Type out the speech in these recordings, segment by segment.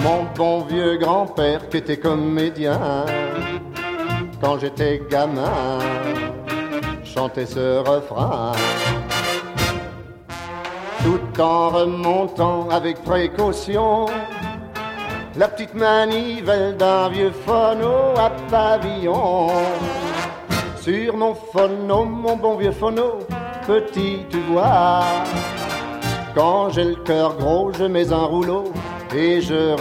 Mon bon vieux grand-père qui était comédien, quand j'étais gamin, chantait ce refrain. Tout en remontant avec précaution la petite manivelle d'un vieux phono à pavillon. Sur mon phono, mon bon vieux phono, petit tu vois, quand j'ai le cœur gros, je mets un rouleau et je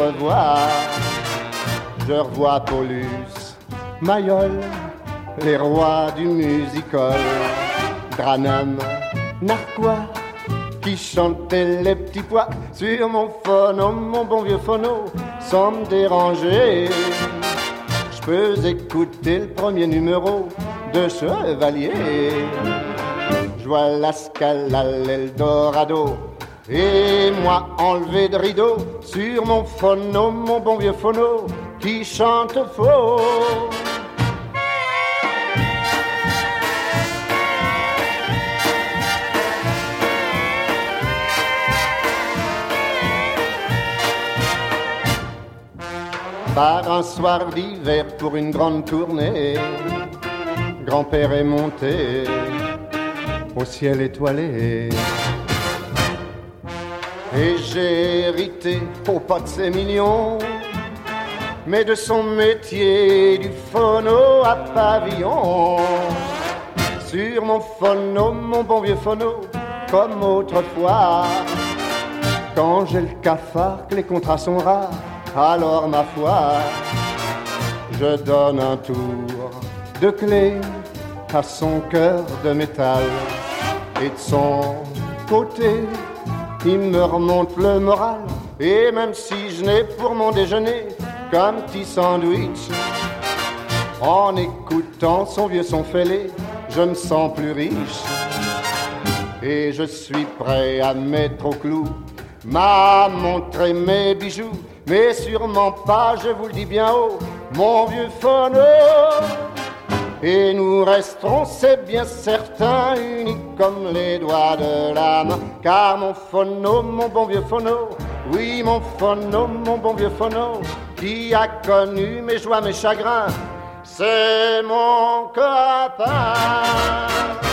revois Paulus, Mayol, les rois du music-hall, Branham, Narquois, qui chantaient les petits pois sur mon phono, mon bon vieux phono, sans me déranger. Je peux écouter le premier numéro de Chevalier. Je vois la Scala, l'Eldorado, et moi enlevé de rideau sur mon phono, mon bon vieux phono, qui chante faux. Par un soir d'hiver pour une grande tournée, grand-père est monté au ciel étoilé. Et j'ai hérité, oh pas de ses millions, mais de son métier du phono à pavillon. Sur mon phono, mon bon vieux phono, comme autrefois, quand j'ai le cafard, que les contrats sont rares, alors ma foi, je donne un tour de clé à son cœur de métal. Et de son côté, il me remonte le moral. Et même si je n'ai pour mon déjeuner qu'un petit sandwich, en écoutant son vieux son fêlé, je me sens plus riche. Et je suis prêt à mettre au clou ma montre et mes bijoux, mais sûrement pas, je vous le dis bien haut, mon vieux phono. Et nous resterons, c'est bien certain, unis comme les doigts de la main. Car mon phono, mon bon vieux phono, oui mon phono, mon bon vieux phono, qui a connu mes joies, mes chagrins, c'est mon copain.